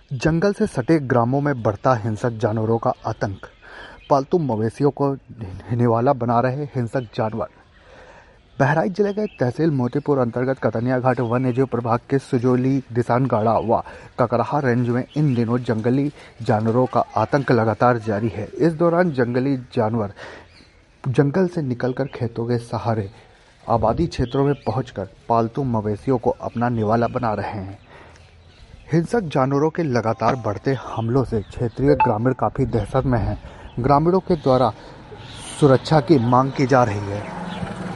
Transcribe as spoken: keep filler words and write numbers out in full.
जंगल से सटे ग्रामों में बढ़ता हिंसक जानवरों का आतंक। पालतू मवेशियों को निवाला बना रहे हिंसक जानवर। बहराइच जिले के तहसील मोतीपुर अंतर्गत कतनिया घाट वन्यजीव प्रभाग के सुजोली दिसानगाड़ा व ककराहा रेंज में इन दिनों जंगली जानवरों का आतंक लगातार जारी है। इस दौरान जंगली जानवर जंगल से निकलकर खेतों के सहारे आबादी क्षेत्रों में पहुंचकर पालतू मवेशियों को अपना निवाला बना रहे हैं। हिंसक जानवरों के लगातार बढ़ते हमलों से क्षेत्रीय ग्रामीण काफी दहशत में हैं। ग्रामीणों के द्वारा सुरक्षा की मांग की जा रही है।